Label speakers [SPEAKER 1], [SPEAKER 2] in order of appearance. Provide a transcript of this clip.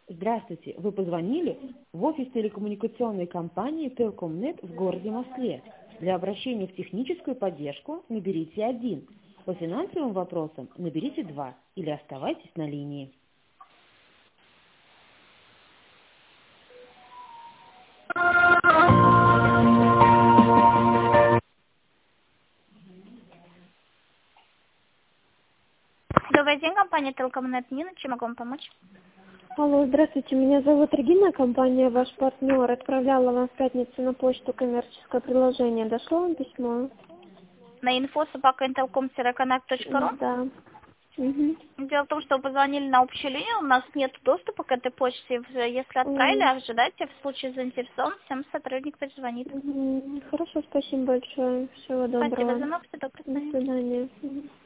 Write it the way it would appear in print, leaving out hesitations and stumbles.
[SPEAKER 1] Здравствуйте, вы позвонили в офис телекоммуникационной компании Телкомнет в городе Москве. Для обращения в техническую поддержку наберите 1. По финансовым вопросам наберите 2 или оставайтесь на линии.
[SPEAKER 2] Добрый день, компания Телкомнет. Нина, чем могу вам помочь?
[SPEAKER 3] Алло, здравствуйте, меня зовут Регина, компания «Ваш партнер» отправляла вам в пятницу на почту коммерческое предложение. Дошло вам письмо?
[SPEAKER 2] На info@intelcom-connect.ru.
[SPEAKER 3] Да. Угу.
[SPEAKER 2] Дело в том, что вы позвонили на общую линию, у нас нет доступа к этой почте. Если отправили, ожидайте, в случае заинтересованности, всем сотрудник перезвонит.
[SPEAKER 3] Хорошо, спасибо большое. Всего
[SPEAKER 2] Спасибо за
[SPEAKER 3] доброго.
[SPEAKER 2] звонок, всего доброго.
[SPEAKER 3] До свидания. Мгм.